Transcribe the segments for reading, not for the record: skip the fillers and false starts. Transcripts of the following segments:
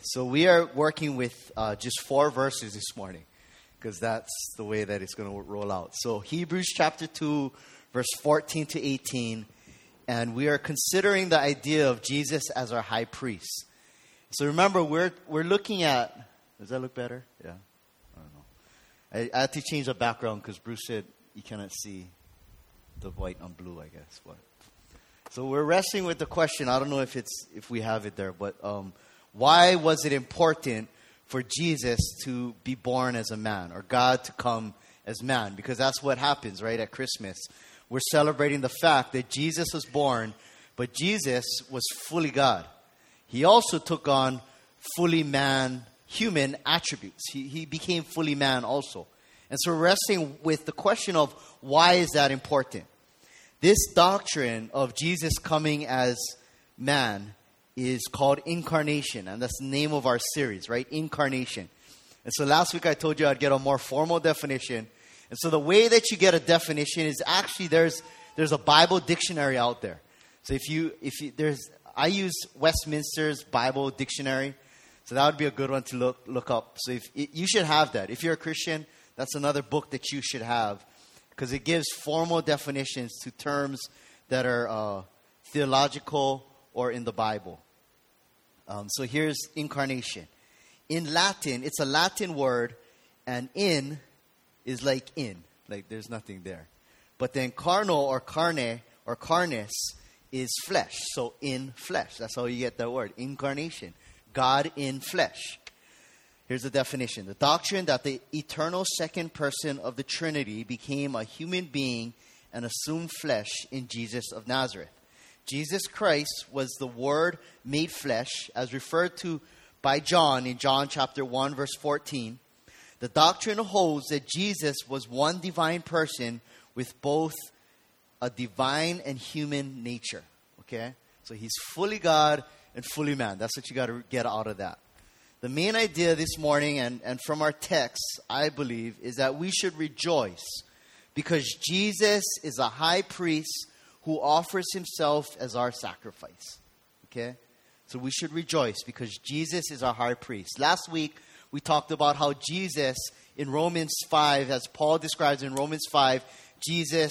So we are working with just 4 verses this morning because that's the way that it's going to roll out. So Hebrews chapter 2, verse 14 to 18. And we are considering the idea of Jesus as our high priest. So remember, we're looking at... Does that look better? Yeah. I don't know. I had to change the background because Bruce said you cannot see the white on blue, I guess. But so we're wrestling with the question. I don't know if we have it there, but why was it important for Jesus to be born as a man, or God to come as man? Because that's what happens, right, at Christmas. We're celebrating the fact that Jesus was born, but Jesus was fully God. He also took on fully man, human attributes. He became fully man also. And so we're wrestling with the question of why is that important? This doctrine of Jesus coming as man is called incarnation, and that's the name of our series, right? Incarnation. And so last week I told you I'd get a more formal definition. And so the way that you get a definition is actually there's a Bible dictionary out there. So I use Westminster's Bible dictionary. So that would be a good one to look up. So you should have that. If you're a Christian, that's another book that you should have, because it gives formal definitions to terms that are theological or in the Bible. So here's incarnation. In Latin, it's a Latin word, and in is like there's nothing there. But then carno or carne or carnes is flesh. So in flesh. That's how you get that word, incarnation. God in flesh. Here's the definition. The doctrine that the eternal second person of the Trinity became a human being and assumed flesh in Jesus of Nazareth. Jesus Christ was the Word made flesh, as referred to by John in John chapter 1, verse 14. The doctrine holds that Jesus was one divine person with both a divine and human nature. Okay? So he's fully God and fully man. That's what you got to get out of that. The main idea this morning and from our text, I believe, is that we should rejoice because Jesus is a high priest who offers himself as our sacrifice. Okay? So we should rejoice because Jesus is our high priest. Last week, we talked about how Jesus, in Romans 5, as Paul describes in Romans 5, it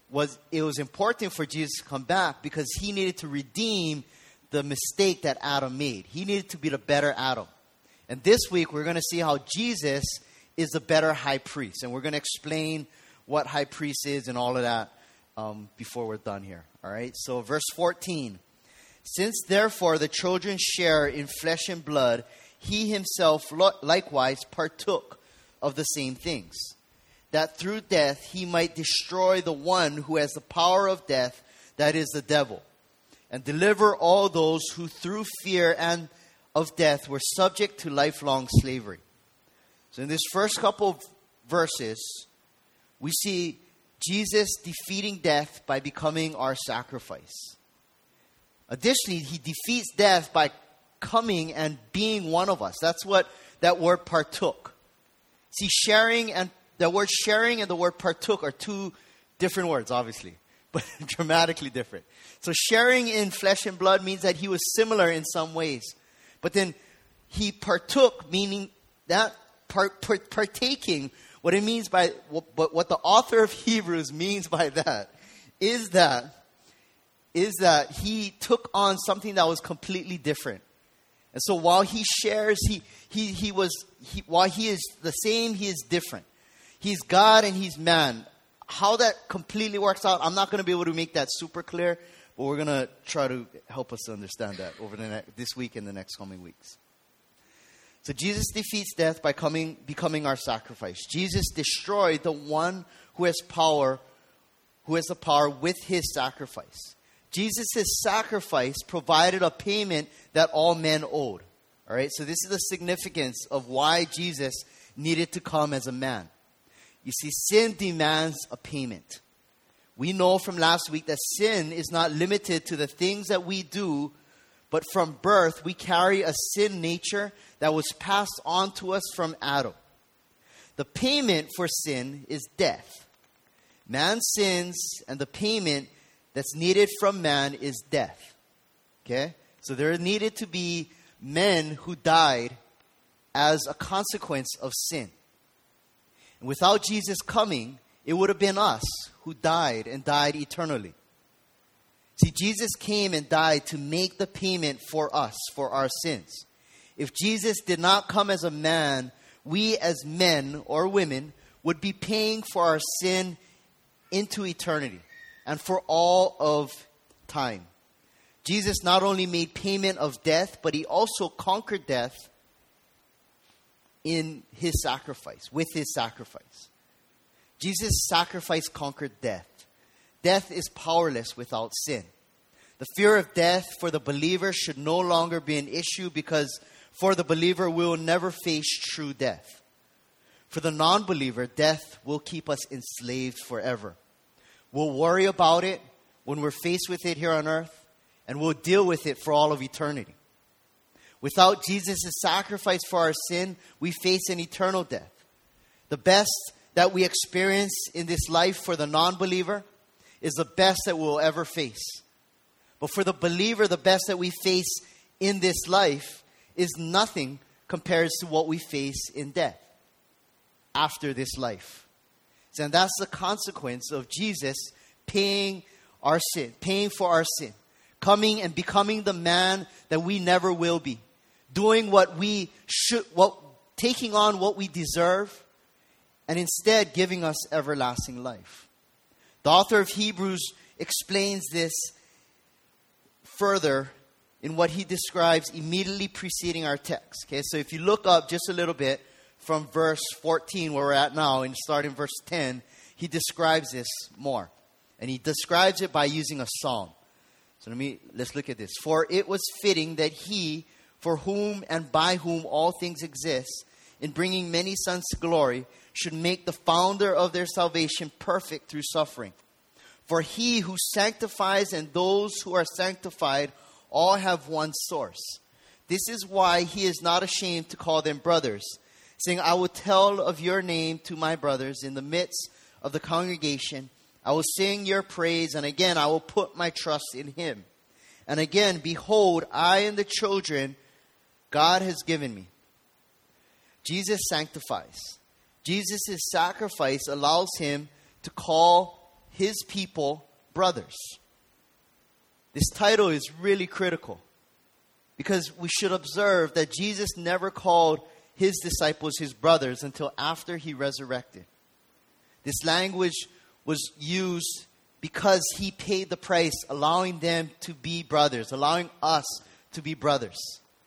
was important for Jesus to come back because he needed to redeem the mistake that Adam made. He needed to be the better Adam. And this week, we're going to see how Jesus is the better high priest. And we're going to explain what high priest is and all of that before we're done here. All right? So verse 14. Since therefore the children share in flesh and blood, he himself likewise partook of the same things, that through death he might destroy the one who has the power of death, that is the devil, and deliver all those who through fear and of death were subject to lifelong slavery. So in this first couple of verses, we see Jesus defeating death by becoming our sacrifice. Additionally, he defeats death by coming and being one of us. That's what that word partook. See, the word sharing and the word partook are two different words, obviously, but dramatically different. So sharing in flesh and blood means that he was similar in some ways. But then he partook, meaning that partaking, what it means by, what the author of Hebrews means by that is that he took on something that was completely different. And so while he shares, while he is the same, he is different. He's God and he's man. How that completely works out, I'm not going to be able to make that super clear, but we're going to try to help us to understand that over this week and the next coming weeks. So Jesus defeats death by becoming our sacrifice. Jesus destroyed the one who has the power with his sacrifice. Jesus' sacrifice provided a payment that all men owed. All right, so this is the significance of why Jesus needed to come as a man. You see, sin demands a payment. We know from last week that sin is not limited to the things that we do, but from birth we carry a sin nature that was passed on to us from Adam. The payment for sin is death. Man sins, and the payment that's needed from man is death. Okay? So there needed to be men who died as a consequence of sin. And without Jesus coming, it would have been us who died and died eternally. See, Jesus came and died to make the payment for us, for our sins. If Jesus did not come as a man, we as men or women would be paying for our sin into eternity and for all of time. Jesus not only made payment of death, but he also conquered death in his sacrifice, with his sacrifice. Jesus' sacrifice conquered death. Death is powerless without sin. The fear of death for the believer should no longer be an issue, because for the believer, we will never face true death. For the non-believer, death will keep us enslaved forever. We'll worry about it when we're faced with it here on earth, and we'll deal with it for all of eternity. Without Jesus' sacrifice for our sin, we face an eternal death. The best that we experience in this life for the non-believer is the best that we'll ever face. But for the believer, the best that we face in this life is nothing compared to what we face in death after this life. And that's the consequence of Jesus paying our sin, paying for our sin, coming and becoming the man that we never will be, doing what we should, taking on what we deserve, and instead giving us everlasting life. The author of Hebrews explains this further in what he describes immediately preceding our text. Okay, so if you look up just a little bit from verse 14, where we're at now, and start in verse 10, he describes this more. And he describes it by using a song. So let's look at this. For it was fitting that he, for whom and by whom all things exist, in bringing many sons to glory, should make the founder of their salvation perfect through suffering. For he who sanctifies and those who are sanctified all have one source. This is why he is not ashamed to call them brothers, saying, I will tell of your name to my brothers in the midst of the congregation. I will sing your praise, and again I will put my trust in him. And again, behold, I and the children God has given me. Jesus sanctifies. Jesus' sacrifice allows him to call his people brothers. This title is really critical, because we should observe that Jesus never called his disciples his brothers until after he resurrected. This language was used because he paid the price, allowing them to be brothers, allowing us to be brothers.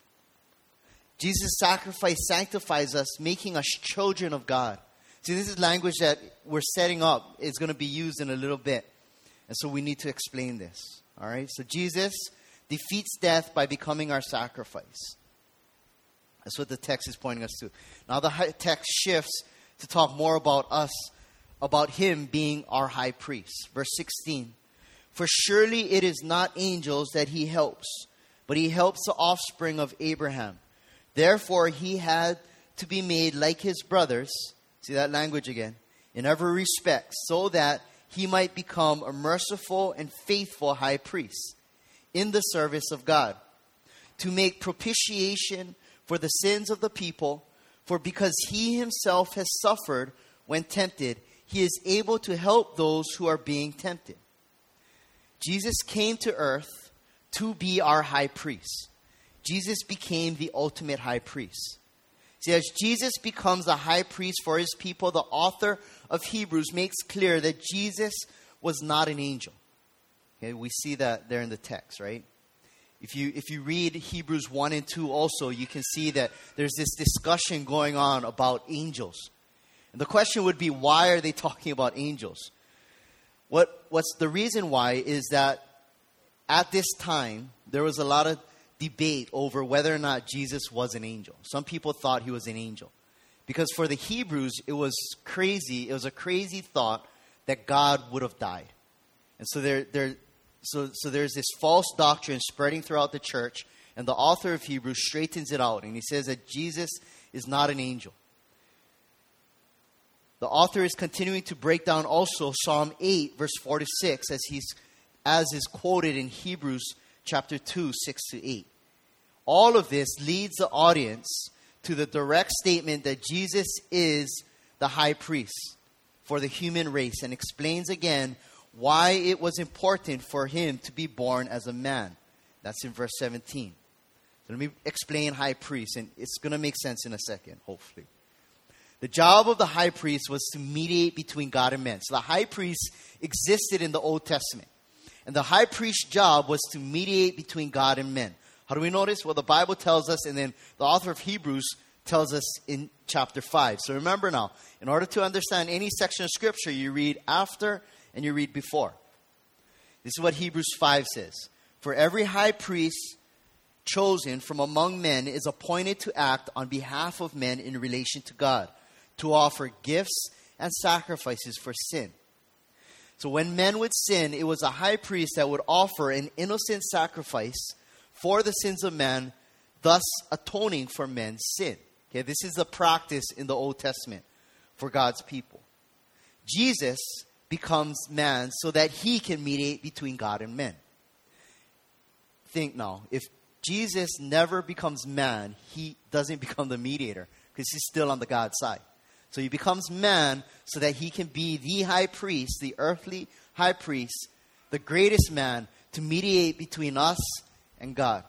Jesus' sacrifice sanctifies us, making us children of God. See, this is language that we're setting up. It's going to be used in a little bit. And so we need to explain this. All right? So Jesus defeats death by becoming our sacrifice. That's what the text is pointing us to. Now the text shifts to talk more about us, about him being our high priest. Verse 16. For surely it is not angels that he helps, but he helps the offspring of Abraham. Therefore he had to be made like his brothers. See that language again. In every respect, so that he might become a merciful and faithful high priest in the service of God, to make propitiation for the sins of the people. For because he himself has suffered when tempted, he is able to help those who are being tempted. Jesus came to earth to be our high priest. Jesus became the ultimate high priest. See, as Jesus becomes the high priest for his people, the author of Hebrews makes clear that Jesus was not an angel. Okay, we see that there in the text, right? If you read Hebrews 1 and 2 also, you can see that there's this discussion going on about angels. And the question would be, why are they talking about angels? What's the reason why is that at this time, there was a lot of debate over whether or not Jesus was an angel. Some people thought he was an angel, because for the Hebrews, it was crazy. It was a crazy thought that God would have died. And so there's this false doctrine spreading throughout the church, and the author of Hebrews straightens it out, and he says that Jesus is not an angel. The author is continuing to break down also Psalm 8, verse 4 to 6, as is quoted in Hebrews chapter 2, 6 to 8. All of this leads the audience to the direct statement that Jesus is the high priest for the human race, and explains again why it was important for him to be born as a man. That's in verse 17. So let me explain high priest, and it's going to make sense in a second, hopefully. The job of the high priest was to mediate between God and men. So the high priest existed in the Old Testament. And the high priest's job was to mediate between God and men. How do we know this? Well, the Bible tells us, and then the author of Hebrews tells us in chapter 5. So remember now, in order to understand any section of Scripture, you read after and you read before. This is what Hebrews 5 says. For every high priest chosen from among men is appointed to act on behalf of men in relation to God, to offer gifts and sacrifices for sin. So when men would sin, it was a high priest that would offer an innocent sacrifice for the sins of man, thus atoning for men's sin. Okay, this is the practice in the Old Testament for God's people. Jesus becomes man so that he can mediate between God and men. Think now, if Jesus never becomes man, he doesn't become the mediator because he's still on the God side. So he becomes man so that he can be the high priest, the earthly high priest, the greatest man to mediate between us and God.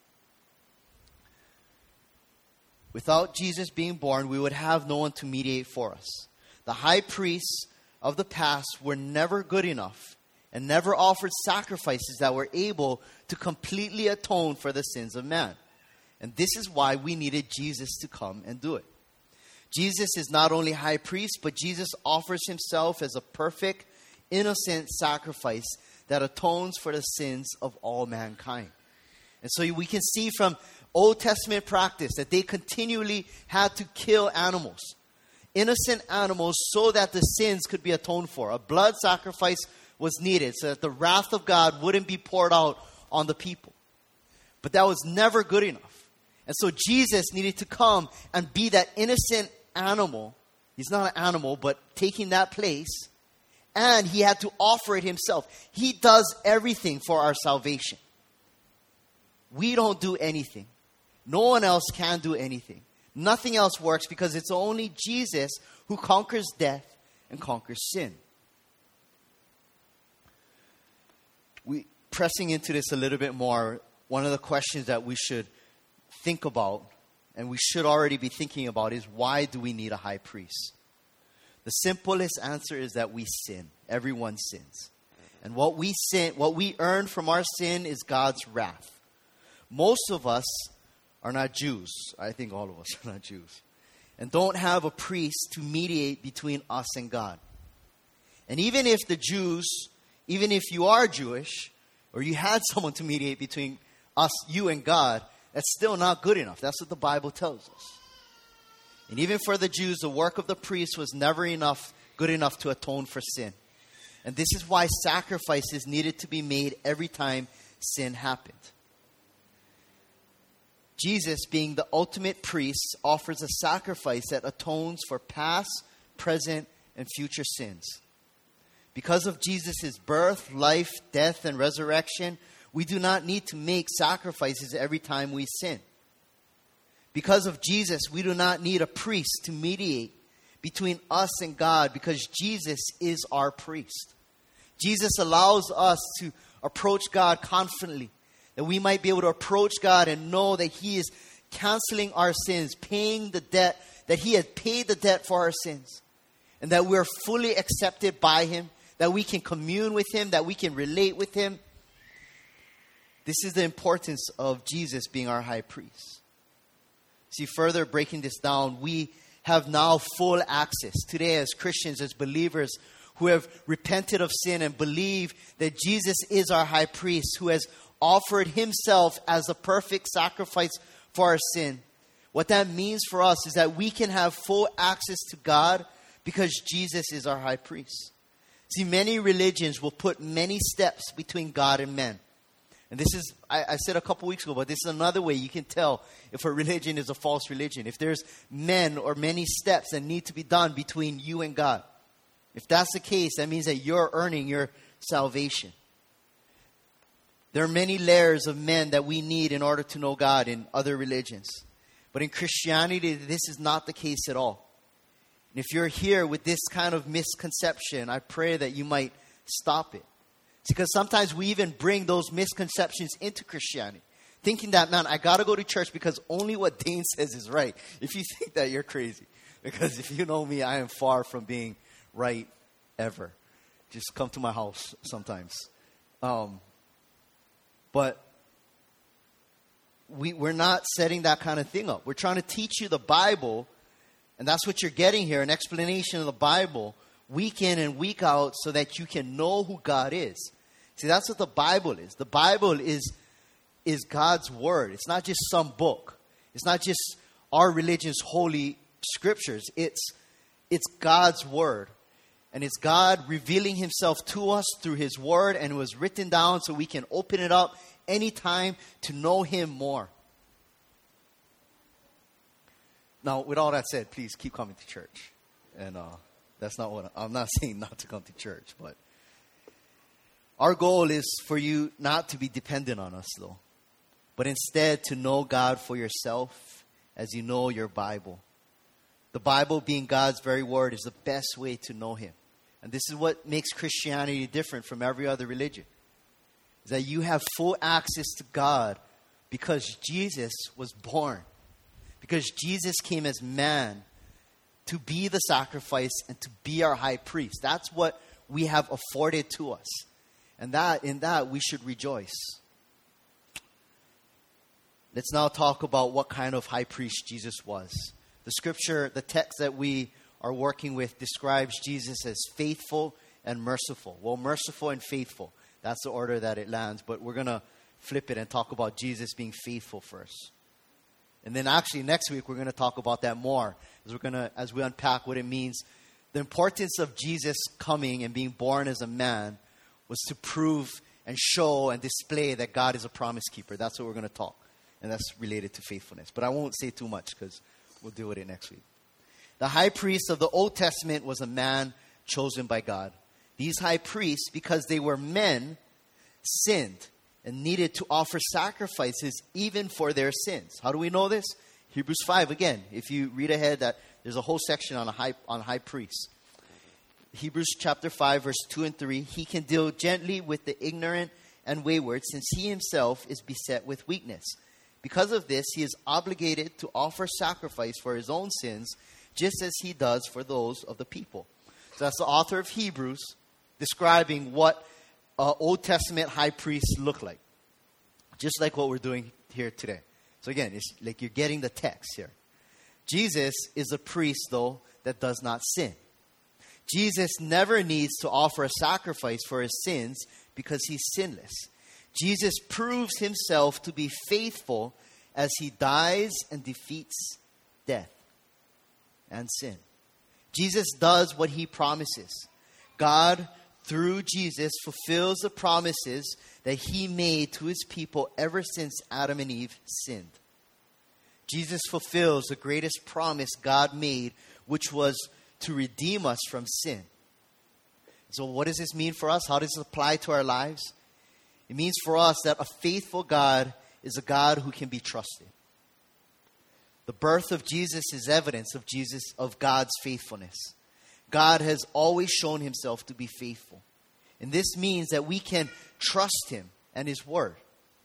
Without Jesus being born, we would have no one to mediate for us. The high priests of the past were never good enough and never offered sacrifices that were able to completely atone for the sins of man. And this is why we needed Jesus to come and do it. Jesus is not only high priest, but Jesus offers himself as a perfect, innocent sacrifice that atones for the sins of all mankind. And so we can see from Old Testament practice that they continually had to kill animals, innocent animals, so that the sins could be atoned for. A blood sacrifice was needed so that the wrath of God wouldn't be poured out on the people. But that was never good enough. And so Jesus needed to come and be that innocent animal. He's not an animal, but taking that place. And he had to offer it himself. He does everything for our salvation. We don't do anything. No one else can do anything. Nothing else works because it's only Jesus who conquers death and conquers sin. Pressing into this a little bit more, one of the questions that we should think about, and we should already be thinking about, is why do we need a high priest? The simplest answer is that we sin. Everyone sins. And what we earn from our sin is God's wrath. Most of us are not Jews. I think all of us are not Jews. And don't have a priest to mediate between us and God. And even if you are Jewish, or you had someone to mediate between us, you and God, that's still not good enough. That's what the Bible tells us. And even for the Jews, the work of the priest was never good enough to atone for sin. And this is why sacrifices needed to be made every time sin happened. Jesus, being the ultimate priest, offers a sacrifice that atones for past, present, and future sins. Because of Jesus' birth, life, death, and resurrection, we do not need to make sacrifices every time we sin. Because of Jesus, we do not need a priest to mediate between us and God, because Jesus is our priest. Jesus allows us to approach God confidently, that we might be able to approach God and know that he is canceling our sins, paying the debt, that he had paid the debt for our sins, and that we're fully accepted by him, that we can commune with him, that we can relate with him. This is the importance of Jesus being our high priest. See, further breaking this down, we have now full access today as Christians, as believers who have repented of sin and believe that Jesus is our high priest, who has offered himself as a perfect sacrifice for our sin. What that means for us is that we can have full access to God because Jesus is our high priest. See, many religions will put many steps between God and men. And this is, I said a couple weeks ago, but this is another way you can tell if a religion is a false religion. If there's men or many steps that need to be done between you and God. If that's the case, that means that you're earning your salvation. There are many layers of men that we need in order to know God in other religions. But in Christianity, this is not the case at all. And if you're here with this kind of misconception, I pray that you might stop it. It's because sometimes we even bring those misconceptions into Christianity, thinking that, man, I got to go to church because only what Dane says is right. If you think that, you're crazy. Because if you know me, I am far from being right ever. Just come to my house sometimes. But we're not setting that kind of thing up. We're trying to teach you the Bible, and that's what you're getting here, an explanation of the Bible, week in and week out, so that you can know who God is. See, that's what the Bible is. The Bible is God's Word. It's not just some book. It's not just our religion's holy scriptures. It's God's Word. And it's God revealing Himself to us through His Word, and it was written down so we can open it up anytime to know Him more. Now, with all that said, please keep coming to church. And that's not what I'm not saying not to come to church, but our goal is for you not to be dependent on us, though, but instead to know God for yourself as you know your Bible. The Bible, being God's very word, is the best way to know Him. And this is what makes Christianity different from every other religion. Is that you have full access to God because Jesus was born. Because Jesus came as man to be the sacrifice and to be our high priest. That's what we have afforded to us. And in that we should rejoice. Let's now talk about what kind of high priest Jesus was. The scripture, the text that we are working with, describes Jesus as faithful and merciful. Well, merciful and faithful. That's the order that it lands. But we're going to flip it and talk about Jesus being faithful first. And then actually next week we're going to talk about that more as we unpack what it means. The importance of Jesus coming and being born as a man was to prove and show and display that God is a promise keeper. That's what we're going to talk. And that's related to faithfulness. But I won't say too much because we'll deal with it next week. The high priest of the Old Testament was a man chosen by God. These high priests, because they were men, sinned and needed to offer sacrifices even for their sins. How do we know this? Hebrews 5, again, if you read ahead, that there's a whole section on high priests. Hebrews chapter 5, verse 2 and 3, he can deal gently with the ignorant and wayward, since he himself is beset with weakness. Because of this, he is obligated to offer sacrifice for his own sins, just as he does for those of the people. So that's the author of Hebrews describing what Old Testament high priests look like. Just like what we're doing here today. So again, it's like you're getting the text here. Jesus is a priest, though, that does not sin. Jesus never needs to offer a sacrifice for his sins because he's sinless. Jesus proves himself to be faithful as he dies and defeats death and sin. Jesus does what he promises. God, through Jesus, fulfills the promises that he made to his people ever since Adam and Eve sinned. Jesus fulfills the greatest promise God made, which was to redeem us from sin. So what does this mean for us? How does it apply to our lives? It means for us that a faithful God is a God who can be trusted. The birth of Jesus is evidence of God's faithfulness. God has always shown himself to be faithful. And this means that we can trust him and his word.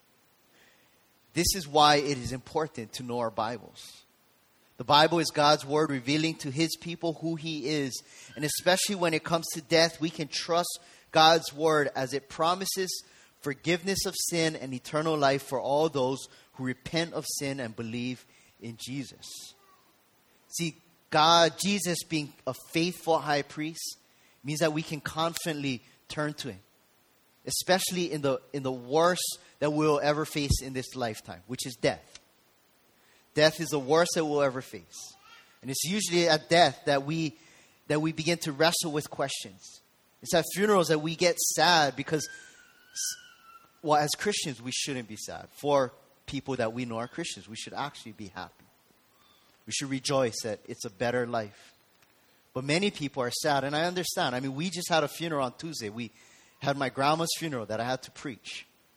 This is why it is important to know our Bibles. The Bible is God's word revealing to his people who he is. And especially when it comes to death, we can trust God's word as it promises forgiveness of sin and eternal life for all those who repent of sin and believe in Jesus. See, Jesus being a faithful high priest means that we can confidently turn to him, especially in the worst that we'll ever face in this lifetime, which is death. Death is the worst that we'll ever face. And it's usually at death that we begin to wrestle with questions. It's at funerals that we get sad because, well, as Christians, we shouldn't be sad. For people that we know are Christians, we should actually be happy. We should rejoice that it's a better life. But many people are sad, and I understand. I mean, we just had a funeral on Tuesday. We had my grandma's funeral that I had to preach.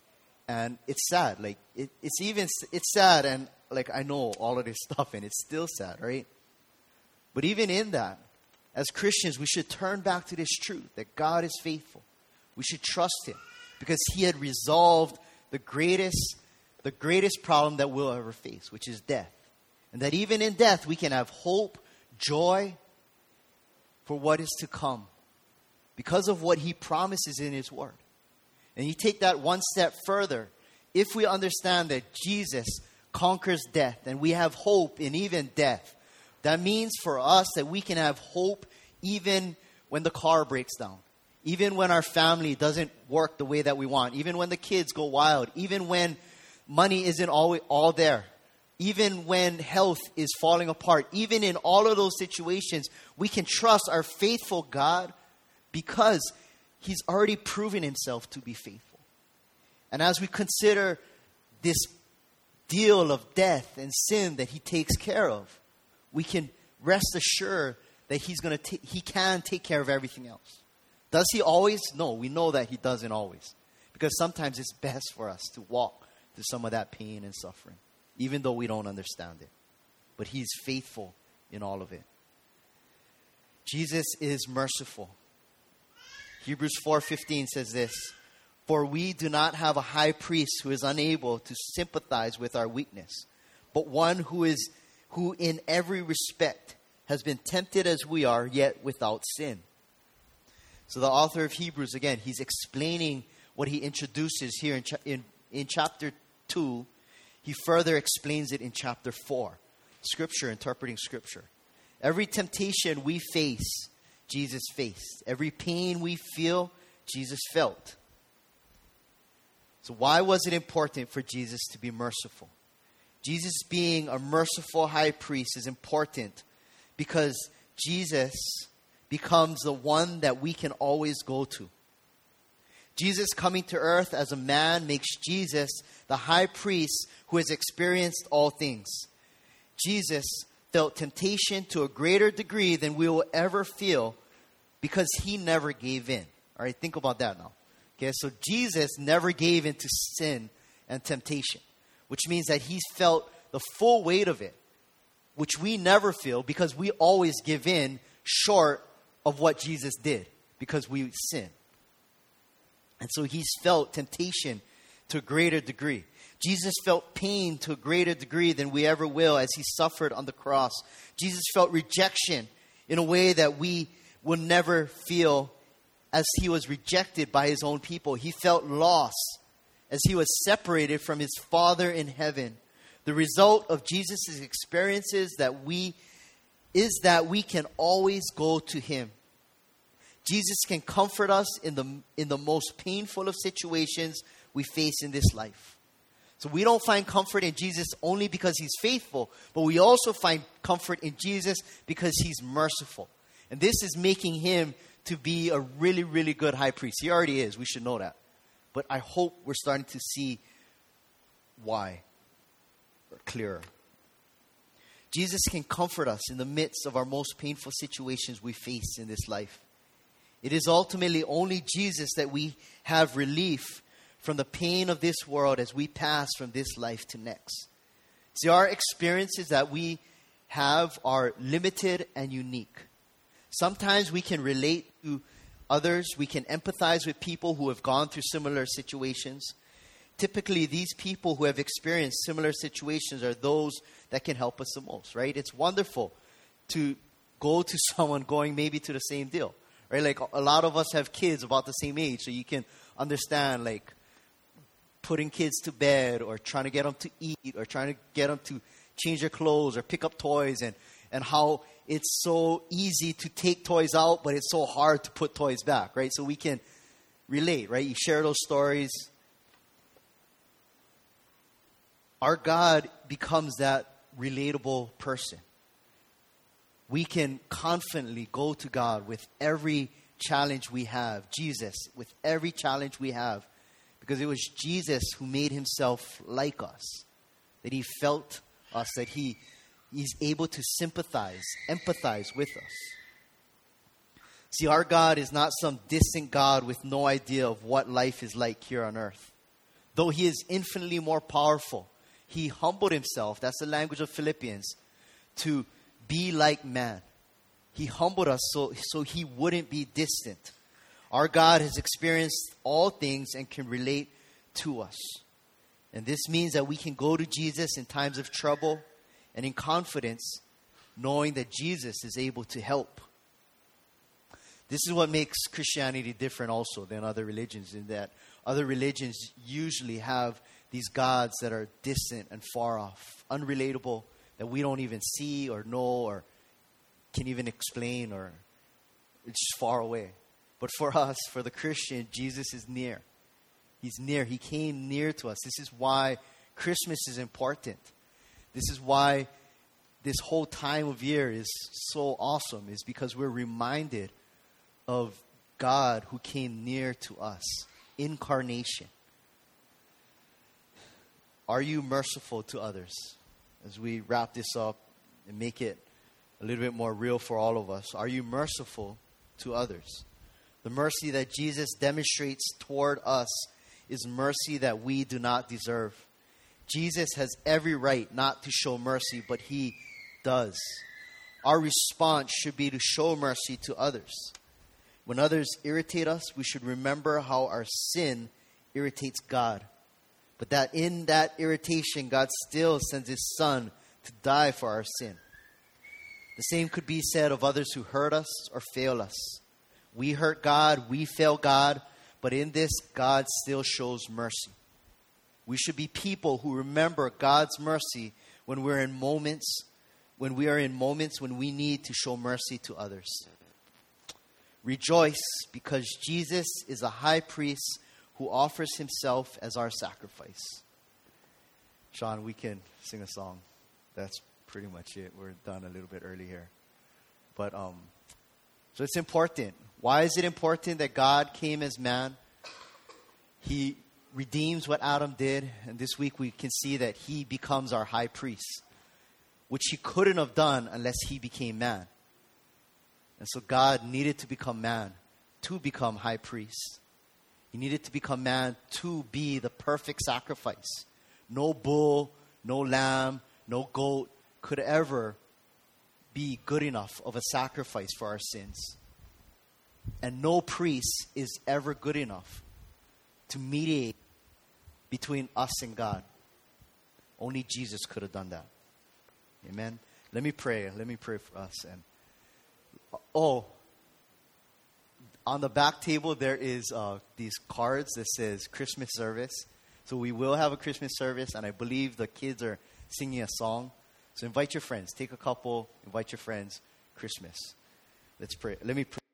And it's sad. Like, it's sad, and like, I know all of this stuff, and it's still sad, right? But even in that, as Christians, we should turn back to this truth that God is faithful. We should trust Him because He had resolved the greatest problem that we'll ever face, which is death. And that even in death, we can have hope, joy for what is to come because of what He promises in His Word. And you take that one step further. If we understand that Jesus conquers death and we have hope in even death, that means for us that we can have hope even when the car breaks down, even when our family doesn't work the way that we want, even when the kids go wild, even when money isn't always all there, even when health is falling apart, even in all of those situations, we can trust our faithful God because He's already proven Himself to be faithful. And as we consider this deal of death and sin that He takes care of, we can rest assured that He can take care of everything else. Does He always? No, we know that He doesn't always. Because sometimes it's best for us to walk through some of that pain and suffering, even though we don't understand it. But He's faithful in all of it. Jesus is merciful. Hebrews 4:15 says this, "For we do not have a high priest who is unable to sympathize with our weakness, but one who in every respect has been tempted as we are, yet without sin." So the author of Hebrews, again, he's explaining what he introduces here in chapter 2. He further explains it in chapter 4. Scripture, interpreting Scripture. Every temptation we face, Jesus faced. Every pain we feel, Jesus felt. So why was it important for Jesus to be merciful? Jesus being a merciful high priest is important because Jesus becomes the one that we can always go to. Jesus coming to earth as a man makes Jesus the high priest who has experienced all things. Jesus felt temptation to a greater degree than we will ever feel because He never gave in. All right, think about that now. Okay, so Jesus never gave in to sin and temptation, which means that He felt the full weight of it, which we never feel because we always give in short of what Jesus did because we sin. And so He's felt temptation to a greater degree. Jesus felt pain to a greater degree than we ever will as He suffered on the cross. Jesus felt rejection in a way that we will never feel as He was rejected by His own people. He felt loss as He was separated from His Father in heaven. The result of Jesus' experiences is that we can always go to Him. Jesus can comfort us in the most painful of situations we face in this life. So we don't find comfort in Jesus only because He's faithful, but we also find comfort in Jesus because He's merciful. And this is making Him to be a really, really good high priest. He already is. We should know that. But I hope we're starting to see why clearer. Jesus can comfort us in the midst of our most painful situations we face in this life. It is ultimately only Jesus that we have relief from the pain of this world as we pass from this life to next. See, our experiences that we have are limited and unique. Sometimes we can relate to others. We can empathize with people who have gone through similar situations. Typically, these people who have experienced similar situations are those that can help us the most, right? It's wonderful to go to someone going maybe to the same deal, right? Like a lot of us have kids about the same age, so you can understand like putting kids to bed or trying to get them to eat or trying to get them to change their clothes or pick up toys and how it's so easy to take toys out, but it's so hard to put toys back, right? So we can relate, right? You share those stories. Our God becomes that relatable person. We can confidently go to God with every challenge we have. Jesus, with every challenge we have. Because it was Jesus who made Himself like us. That He felt us. That He's able to sympathize, empathize with us. See, our God is not some distant God with no idea of what life is like here on earth. Though he is infinitely more powerful, he humbled himself, that's the language of Philippians, to be like man. He humbled us so he wouldn't be distant. Our God has experienced all things and can relate to us. And this means that we can go to Jesus in times of trouble and in confidence, knowing that Jesus is able to help. This is what makes Christianity different also than other religions, in that other religions usually have these gods that are distant and far off, unrelatable, that we don't even see or know or can even explain, or it's just far away. But for us, for the Christian, Jesus is near. He's near. He came near to us. This is why Christmas is important. This is why this whole time of year is so awesome, is because we're reminded of God who came near to us. Incarnation. Are you merciful to others? As we wrap this up and make it a little bit more real for all of us, are you merciful to others? The mercy that Jesus demonstrates toward us is mercy that we do not deserve. Jesus has every right not to show mercy, but he does. Our response should be to show mercy to others. When others irritate us, we should remember how our sin irritates God. But that in that irritation, God still sends his Son to die for our sin. The same could be said of others who hurt us or fail us. We hurt God, we fail God, but in this, God still shows mercy. We should be people who remember God's mercy when we are in moments when we need to show mercy to others. Rejoice, because Jesus is a high priest who offers himself as our sacrifice. Sean, we can sing a song. That's pretty much it. We're done a little bit early here. But so it's important. Why is it important that God came as man? He redeems what Adam did. And this week we can see that he becomes our high priest, which he couldn't have done unless he became man. And so God needed to become man to become high priest. He needed to become man to be the perfect sacrifice. No bull, no lamb, no goat could ever be good enough of a sacrifice for our sins. And no priest is ever good enough to mediate between us and God. Only Jesus could have done that. Amen. Let me pray. Let me pray for us. And on the back table there is these cards that says Christmas service. So we will have a Christmas service, and I believe the kids are singing a song. So invite your friends. Take a couple. Invite your friends. Christmas. Let's pray. Let me pray.